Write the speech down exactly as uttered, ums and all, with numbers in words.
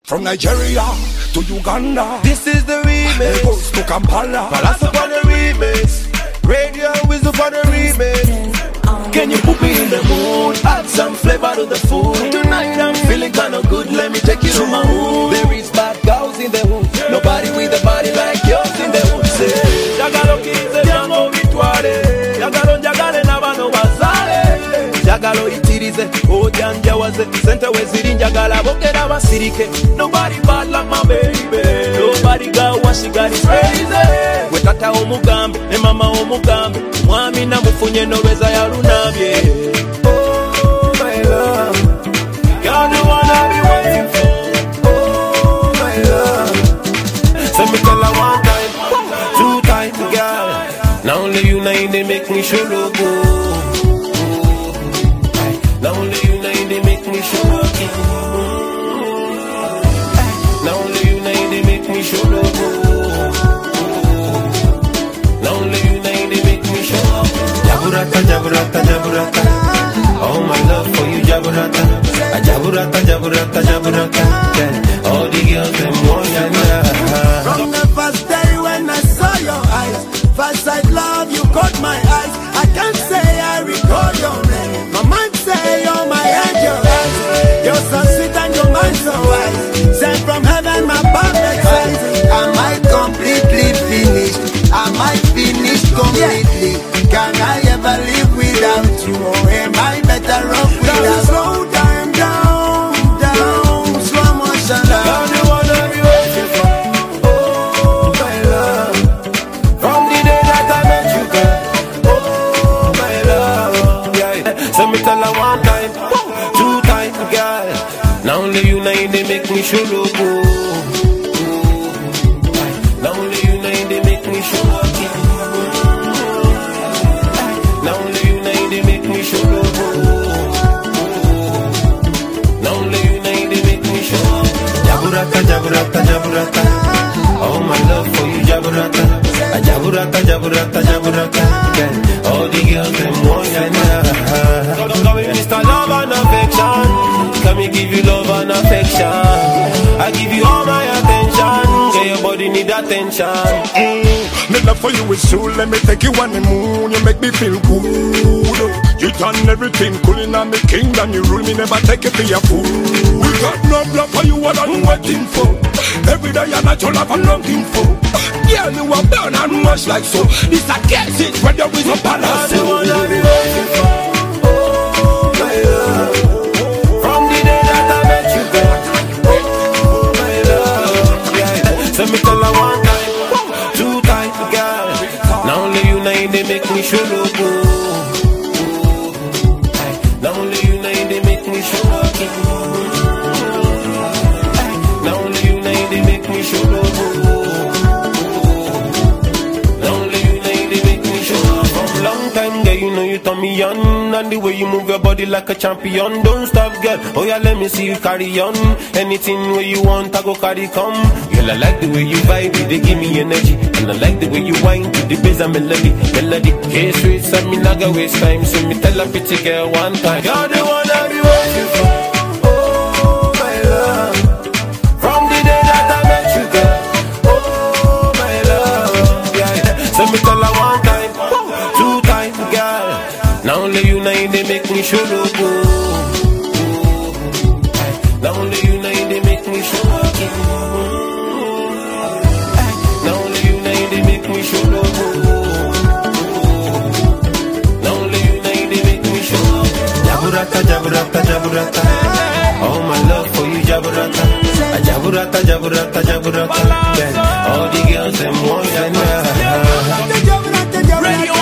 From Nigeria to Uganda, this is the remix. Lagos to Kampala, Palace upon the remix. Radio is upon the remix. Can you put me in the mood? Add some flavor to the food. Tonight I'm feeling kinda good. Let me take you to my mood. There is bad girls in the hood. Nobody with a body like yours in the hood. Say, Jagalo kize jango vitwale. Jagalo jagale nabano bazale. Jagalo itirize, ojanja waze. Sente weziri njagala bokera basirike. Nobody bad like my baby. Nobody got what she got is crazy. We tata omugambe, ne mama omugambe. Mwami na mufunye nobeza ya lunabye. Oh my love, you're the one I be waiting for. Oh my love, so me tell her one time, two times, girl. Now only you nine they make me show logo. Now only you nine they make me show logo. Now only you nine they make me show logo. Now only you nine they make me show logo. Jaburata, jaburata, jaburata. Oh my love for you, jaburata. Jaburata, jaburata, jaburata. Yeah. All the girls them want ya now. From the first day when I saw your eyes, first sight love you caught my eyes. I can't say I recall your name. My mind say you're my angel. You're so sweet and your mind so wise. Sent from heaven, my perfect size. Am I completely finished? Am I finished completely? Can I ever live without you? Or am I better off without you? Slow time down, down, slow motion down. You're the one I be waiting for. Oh my love, from the day that I met you, girl. Oh my love, yeah. So me tell her one time, two times, girl. Now only you nine they make me show logo. Now only you nine they make me show logo. Now only you nine they make me show logo. Now only you nine they make me show logo. Jaburata, jaburata, jaburata. Oh my love for you, jaburata. Jaburata, jaburata, jaburata. Yeah. All the girls them want ya now. Come with Mister Love and Affection. Come me give you love and affection. I give you all my attention. Get your body need attention. mm, my love for you is true. Let me take you on the moon. You make me feel good. You done everything cool in the kingdom. You rule me, never take it for your food. We got no love for you, what I'm waiting for. Every day I'm not your love I'm longing for. Yeah, you are born and much like so. It's a guess it when there is no balance. The one I be waiting for. Oh my love, from the day that I met you, girl. Oh my love, yeah. So me tell her one time, two times, girl. Now only you nine they make me show logo. Now only you nine they make me show logo. Now only you nine they make me show logo. Now only you nine they make me show logo. From long time, girl, you know you turn me on. And the way you move your body like a champion. Don't stop, girl. Oh yeah, let me see you carry on. Anything where you want, I go carry come. Girl, I like the way you vibe, they give me energy. And I like the way you whine to the bass and melody. Melody, hey sweet, so me not gonna waste time. So me tell a pretty girl one time, you're the one I be waiting for. Oh my love, from the day that I met you, girl. Oh my love, yeah. So me tell her one time, two times, girl. Now only you nine they make me show logo. Now only you nine they make me show logo. Now only you nine they make me show logo. Now only you nine they make me show logo. Jaburata, jaburata, jaburata. Oh my love for you, jaburata. Jaburata, jaburata, jaburata. All the girls them want ya now. Radio